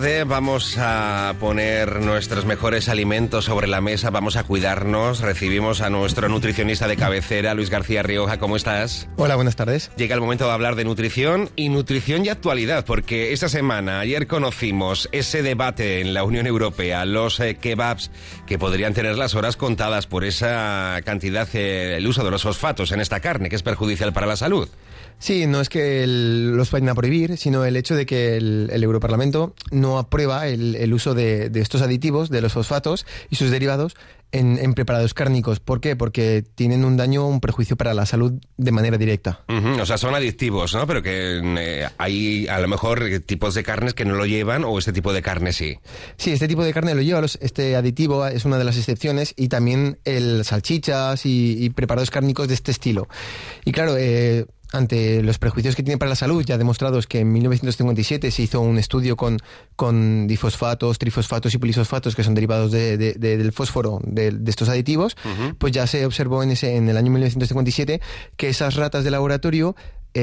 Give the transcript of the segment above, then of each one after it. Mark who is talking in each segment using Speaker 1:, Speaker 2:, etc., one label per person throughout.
Speaker 1: tarde vamos a poner nuestros mejores alimentos sobre la mesa, vamos a cuidarnos. Recibimos a nuestro nutricionista de cabecera, Luis García Rioja. ¿Cómo estás?
Speaker 2: Hola, buenas tardes.
Speaker 1: Llega el momento de hablar de nutrición y actualidad, porque esta semana, ayer conocimos ese debate en la Unión Europea, los kebabs que podrían tener las horas contadas por esa cantidad, el uso de los fosfatos en esta carne, que es perjudicial para la salud.
Speaker 2: Sí, no es que los vayan a prohibir, sino el hecho de que el Europarlamento no aprueba el uso de estos aditivos, de los fosfatos y sus derivados en preparados cárnicos. ¿Por qué? Porque tienen un perjuicio para la salud de manera directa.
Speaker 1: O sea, son adictivos, ¿no? Pero que hay a lo mejor tipos de carnes que no lo llevan, o este tipo de carne sí.
Speaker 2: Sí, este tipo de carne lo lleva, este aditivo es una de las excepciones, y también salchichas y preparados cárnicos de este estilo. Y claro, ante los prejuicios que tiene para la salud, ya demostrados que en 1957 se hizo un estudio con difosfatos, trifosfatos y polisfosfatos, que son derivados del fósforo de estos aditivos, pues ya se observó en el año 1957 que esas ratas de laboratorio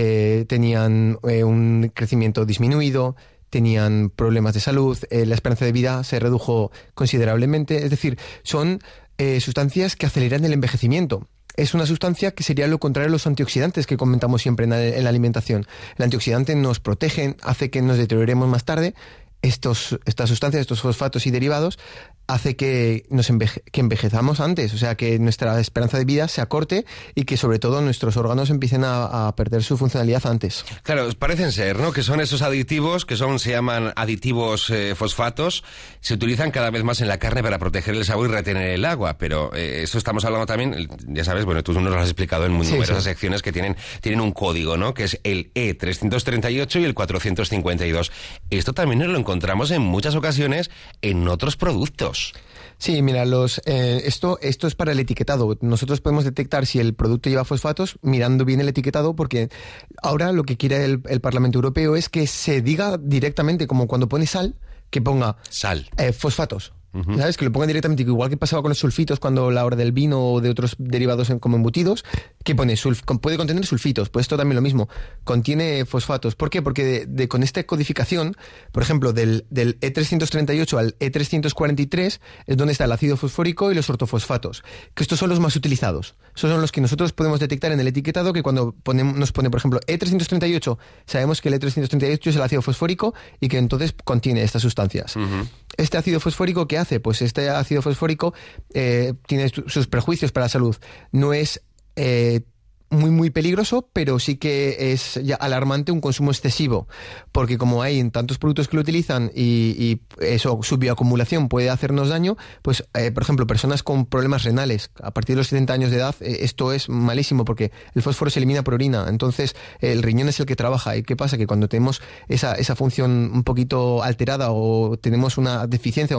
Speaker 2: tenían un crecimiento disminuido, tenían problemas de salud, la esperanza de vida se redujo considerablemente. Es decir, son sustancias que aceleran el envejecimiento. Es una sustancia que sería lo contrario a los antioxidantes que comentamos siempre en la alimentación. El antioxidante nos protege, hace que nos deterioremos más tarde. Estas sustancias, estos fosfatos y derivados, hace que envejezamos antes, o sea, que nuestra esperanza de vida se acorte y que sobre todo nuestros órganos empiecen a perder su funcionalidad antes.
Speaker 1: Claro, parecen ser, ¿no?, que son esos aditivos se llaman aditivos fosfatos, se utilizan cada vez más en la carne para proteger el sabor y retener el agua, pero eso estamos hablando también, ya sabes, bueno, tú nos lo has explicado en numerosas secciones, que tienen un código, ¿no?, que es el E338 y el 452. Esto también nos lo encontramos en muchas ocasiones en otros productos.
Speaker 2: Sí, mira, esto es para el etiquetado. Nosotros podemos detectar si el producto lleva fosfatos mirando bien el etiquetado, porque ahora lo que quiere el Parlamento Europeo es que se diga directamente, como cuando pone sal, que ponga
Speaker 1: sal,
Speaker 2: fosfatos. ¿Sabes? Que lo pongan directamente, igual que pasaba con los sulfitos cuando a la hora del vino o de otros derivados como embutidos, que pone puede contener sulfitos. Pues esto también lo mismo, contiene fosfatos. ¿Por qué? Porque con esta codificación, por ejemplo, del E338 al E343 es donde está el ácido fosfórico y los ortofosfatos, que estos son los más utilizados. Esos son los que nosotros podemos detectar en el etiquetado, que cuando nos pone, por ejemplo, E338, sabemos que el E338 es el ácido fosfórico y que entonces contiene estas sustancias. Este ácido fosfórico, ¿qué hace? Pues este ácido fosfórico tiene sus prejuicios para la salud. No es muy peligroso, pero sí que es ya alarmante un consumo excesivo, porque como hay en tantos productos que lo utilizan y eso, su bioacumulación puede hacernos daño, pues por ejemplo, personas con problemas renales a partir de los 70 años de edad, esto es malísimo, porque el fósforo se elimina por orina, entonces el riñón es el que trabaja. ¿Y qué pasa? Que cuando tenemos esa función un poquito alterada, o tenemos una deficiencia,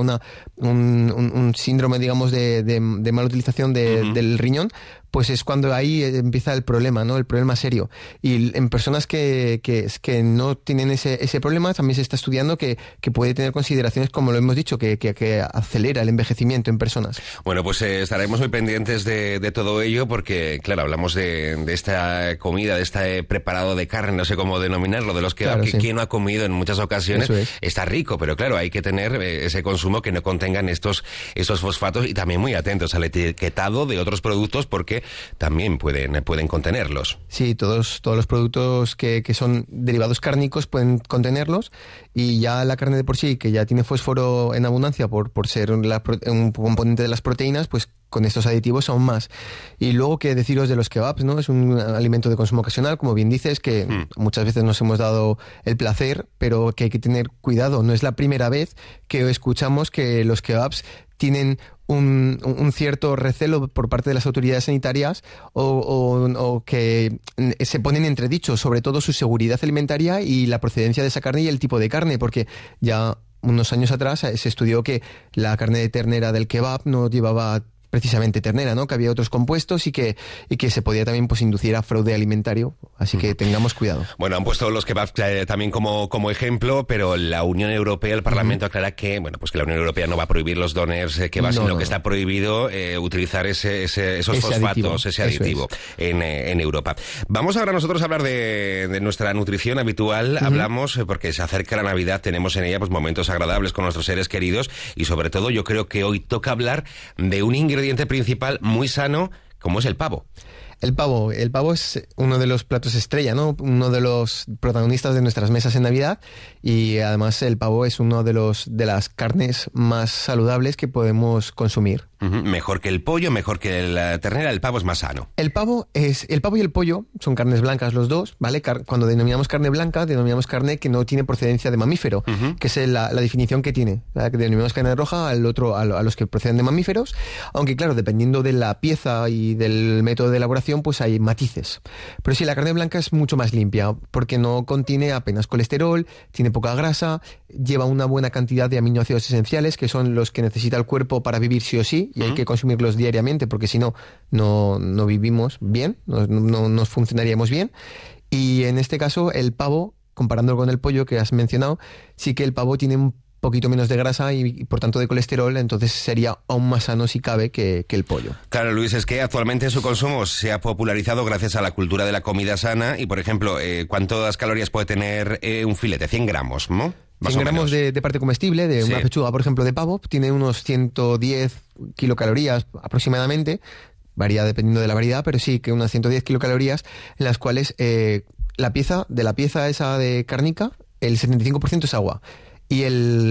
Speaker 2: un síndrome, digamos, de mala utilización del riñón, pues es cuando ahí empieza el problema, ¿no? El problema serio. Y en personas que no tienen ese problema, también se está estudiando que puede tener consideraciones, como lo hemos dicho, que acelera el envejecimiento en personas.
Speaker 1: Bueno, pues estaremos muy pendientes de todo ello, porque, claro, hablamos de esta comida, de este preparado de carne, no sé cómo denominarlo, de los que,
Speaker 2: claro,
Speaker 1: que quien no ha comido en muchas ocasiones. Está rico, pero claro, hay que tener ese consumo que no contengan estos fosfatos, y también muy atentos al etiquetado de otros productos, porque también pueden contenerlos.
Speaker 2: Sí, todos los productos que son derivados cárnicos pueden contenerlos, y ya la carne de por sí, que ya tiene fósforo en abundancia por ser un componente de las proteínas, pues con estos aditivos aún más. Y luego, qué deciros de los kebabs, ¿no? Es un alimento de consumo ocasional, como bien dices, que muchas veces nos hemos dado el placer, pero que hay que tener cuidado. No es la primera vez que escuchamos que los kebabs tienen un cierto recelo por parte de las autoridades sanitarias, o que se ponen entredicho sobre todo su seguridad alimentaria y la procedencia de esa carne y el tipo de carne, porque ya unos años atrás se estudió que la carne de ternera del kebab no llevaba precisamente ternera, ¿no? Que había otros compuestos y que se podía también pues inducir a fraude alimentario, así que tengamos cuidado.
Speaker 1: Bueno, han puesto los kebabs también como ejemplo, pero la Unión Europea, el Parlamento aclara que, bueno, pues que la Unión Europea no va a prohibir los doners kebabs, sino que está prohibido utilizar esos fosfatos, ese aditivo en Europa. Vamos ahora nosotros a hablar de nuestra nutrición habitual. Hablamos porque se acerca la Navidad, tenemos en ella pues momentos agradables con nuestros seres queridos y sobre todo yo creo que hoy toca hablar de un ingrediente principal muy sano como es el pavo.
Speaker 2: El pavo es uno de los platos estrella, ¿no? Uno de los protagonistas de nuestras mesas en Navidad y además el pavo es uno de las carnes más saludables que podemos consumir.
Speaker 1: Mejor que el pollo, mejor que la ternera, el pavo es más sano.
Speaker 2: El pavo y el pollo son carnes blancas los dos, ¿vale? Cuando denominamos carne blanca, denominamos carne que no tiene procedencia de mamífero, que es la definición que tiene. ¿Verdad? Que denominamos carne roja a los que proceden de mamíferos, aunque claro, dependiendo de la pieza y del método de elaboración, pues hay matices. Pero sí, la carne blanca es mucho más limpia, porque no contiene apenas colesterol, tiene poca grasa, lleva una buena cantidad de aminoácidos esenciales, que son los que necesita el cuerpo para vivir sí o sí, y hay que consumirlos diariamente, porque si no, no vivimos bien, no funcionaríamos bien. Y en este caso, el pavo, comparándolo con el pollo que has mencionado, sí que el pavo tiene un poquito menos de grasa y por tanto de colesterol, entonces sería aún más sano si cabe que el pollo.
Speaker 1: Claro, Luis, es que actualmente su consumo se ha popularizado gracias a la cultura de la comida sana y, por ejemplo, ¿cuántas calorías puede tener un filete? 100 gramos, ¿no?
Speaker 2: 100 gramos de parte comestible, de una pechuga, por ejemplo, de pavo, tiene unos 110 kilocalorías aproximadamente, varía dependiendo de la variedad, pero sí que unas 110 kilocalorías, en las cuales la pieza esa de carnica, el 75% es agua. Y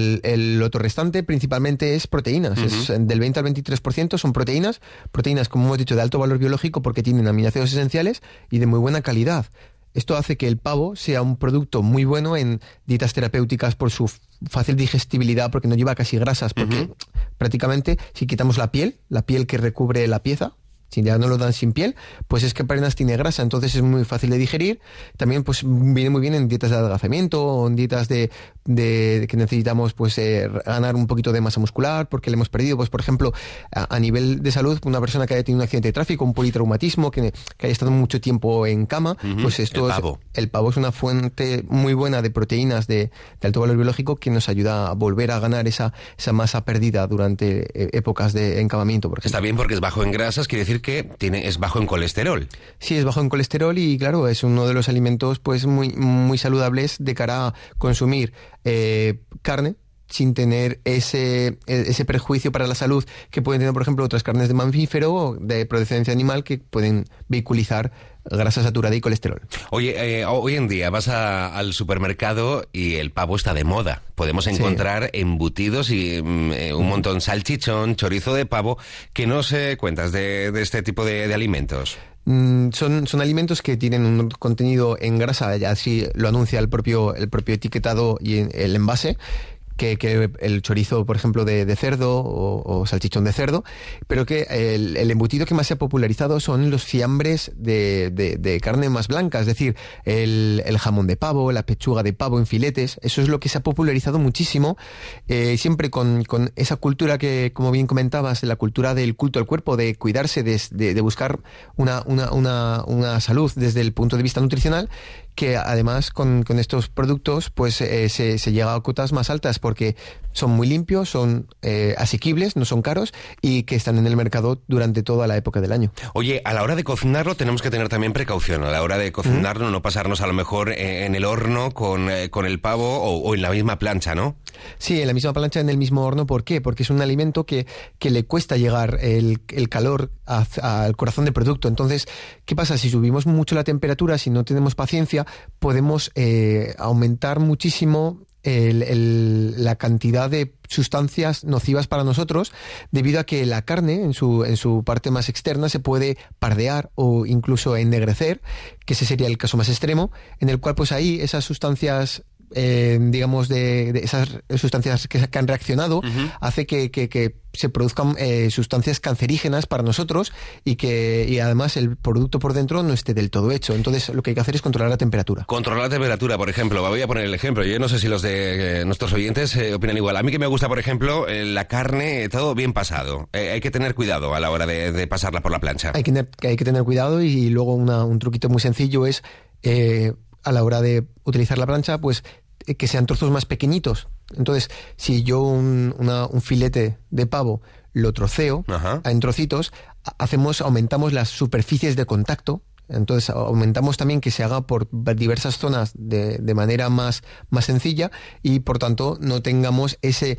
Speaker 2: el otro restante principalmente es proteínas. Es del 20 al 23% son proteínas, como hemos dicho, de alto valor biológico porque tienen aminoácidos esenciales y de muy buena calidad. Esto hace que el pavo sea un producto muy bueno en dietas terapéuticas por su fácil digestibilidad, porque no lleva casi grasas, porque prácticamente si quitamos la piel que recubre la pieza, si ya no lo dan sin piel, pues es que apenas tiene grasa, entonces es muy fácil de digerir. También pues viene muy bien en dietas de adelgazamiento o en dietas de que necesitamos pues ganar un poquito de masa muscular porque le hemos perdido, pues por ejemplo a nivel de salud, una persona que haya tenido un accidente de tráfico, un politraumatismo, que haya estado mucho tiempo en cama, pues el pavo es una fuente muy buena de proteínas de alto valor biológico que nos ayuda a volver a ganar esa masa perdida durante épocas de encamamiento, por ejemplo.
Speaker 1: Está bien porque es bajo en grasas, quiere decir que es bajo en colesterol.
Speaker 2: Sí, es bajo en colesterol y claro, es uno de los alimentos pues muy, muy saludables de cara a consumir carne sin tener ese prejuicio para la salud que pueden tener, por ejemplo, otras carnes de mamífero o de procedencia animal que pueden vehiculizar grasa saturada y colesterol.
Speaker 1: Oye, hoy en día vas al supermercado y el pavo está de moda. Podemos encontrar embutidos y un montón, salchichón, chorizo de pavo. ¿Qué nos cuentas de este tipo de alimentos?
Speaker 2: Son alimentos que tienen un contenido en grasa, así lo anuncia el propio etiquetado y el envase, que el chorizo, por ejemplo, de cerdo o salchichón de cerdo, pero que el embutido que más se ha popularizado son los fiambres de carne más blanca, es decir, el jamón de pavo, la pechuga de pavo en filetes. Eso es lo que se ha popularizado muchísimo, siempre con esa cultura que, como bien comentabas, la cultura del culto al cuerpo, de cuidarse, de buscar una salud desde el punto de vista nutricional, que además con estos productos pues se llega a cotas más altas porque son muy limpios, son asequibles, no son caros y que están en el mercado durante toda la época del año.
Speaker 1: Oye, a la hora de cocinarlo tenemos que tener también precaución. A la hora de cocinarlo no pasarnos a lo mejor en el horno con el pavo o en la misma plancha, ¿no?
Speaker 2: Sí, en la misma plancha, en el mismo horno. ¿Por qué? Porque es un alimento que le cuesta llegar el calor al corazón del producto. Entonces, ¿qué pasa? Si subimos mucho la temperatura, si no tenemos paciencia, podemos aumentar muchísimo la cantidad de sustancias nocivas para nosotros, debido a que la carne en su parte más externa se puede pardear o incluso ennegrecer, que ese sería el caso más extremo, en el cual pues ahí esas sustancias digamos, de esas sustancias que han reaccionado, hace que se produzcan sustancias cancerígenas para nosotros y además el producto por dentro no esté del todo hecho. Entonces lo que hay que hacer es controlar la temperatura.
Speaker 1: Controlar la temperatura, por ejemplo. Voy a poner el ejemplo. Yo no sé si los de nuestros oyentes opinan igual. A mí que me gusta, por ejemplo, la carne, todo bien pasado. Hay que tener cuidado a la hora de pasarla por la plancha.
Speaker 2: Hay que tener cuidado, y luego un truquito muy sencillo es a la hora de utilizar la plancha, pues que sean trozos más pequeñitos. Entonces, si yo un filete de pavo lo troceo en trocitos, aumentamos las superficies de contacto. Entonces aumentamos también que se haga por diversas zonas de manera más sencilla, y por tanto no tengamos ese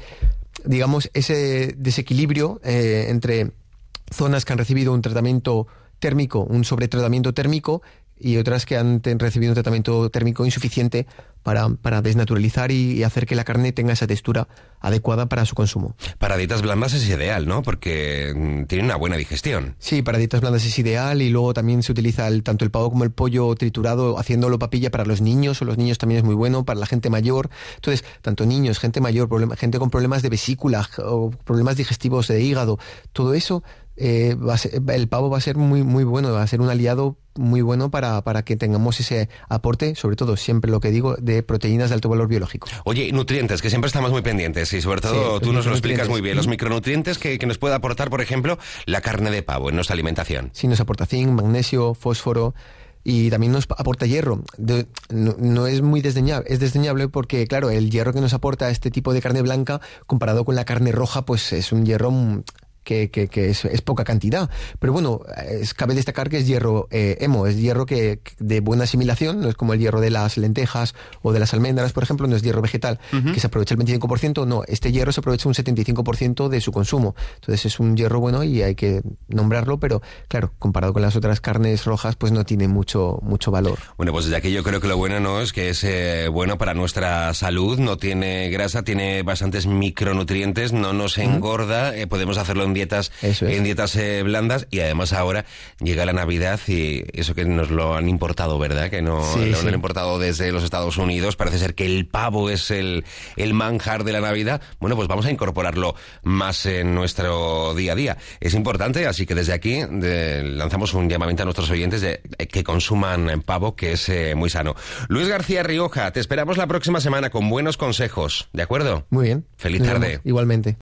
Speaker 2: desequilibrio entre zonas que han recibido un tratamiento térmico, un sobretratamiento térmico, y otras que han recibido un tratamiento térmico insuficiente para desnaturalizar y hacer que la carne tenga esa textura adecuada para su consumo.
Speaker 1: Para dietas blandas es ideal, ¿no? Porque tiene una buena digestión.
Speaker 2: Sí, para dietas blandas es ideal, y luego también se utiliza tanto el pavo como el pollo triturado, haciéndolo papilla para los niños, o los niños también es muy bueno, para la gente mayor. Entonces, tanto niños, gente mayor, gente con problemas de vesícula o problemas digestivos de hígado, todo eso, el pavo va a ser muy, muy bueno, va a ser un aliado muy bueno para que tengamos ese aporte, sobre todo, siempre lo que digo, de proteínas de alto valor biológico.
Speaker 1: Oye, nutrientes, que siempre estamos muy pendientes, y sobre todo tú nos lo explicas muy bien, los micronutrientes que nos puede aportar, por ejemplo, la carne de pavo en nuestra alimentación.
Speaker 2: Sí, nos aporta zinc, magnesio, fósforo, y también nos aporta hierro. No es muy desdeñable, es desdeñable porque, claro, el hierro que nos aporta este tipo de carne blanca, comparado con la carne roja, pues es un hierro que es poca cantidad. Pero bueno, cabe destacar que es hierro hemo, es hierro que de buena asimilación, no es como el hierro de las lentejas o de las almendras, por ejemplo, no es hierro vegetal, que se aprovecha el 25%, no, este hierro se aprovecha un 75% de su consumo. Entonces es un hierro bueno y hay que nombrarlo, pero claro, comparado con las otras carnes rojas, pues no tiene mucho valor.
Speaker 1: Bueno, pues desde aquí yo creo que lo bueno no es que es bueno para nuestra salud, no tiene grasa, tiene bastantes micronutrientes, no nos engorda, podemos hacerlo en dietas blandas, y además ahora llega la Navidad y eso que nos lo han importado, ¿verdad? Que no lo han importado desde los Estados Unidos. Parece ser que el pavo es el manjar de la Navidad. Bueno, pues vamos a incorporarlo más en nuestro día a día. Es importante, así que desde aquí lanzamos un llamamiento a nuestros oyentes de que consuman pavo, que es muy sano. Luis García Rioja, te esperamos la próxima semana con buenos consejos, ¿de acuerdo?
Speaker 2: Muy bien.
Speaker 1: Feliz tarde.
Speaker 2: Igualmente.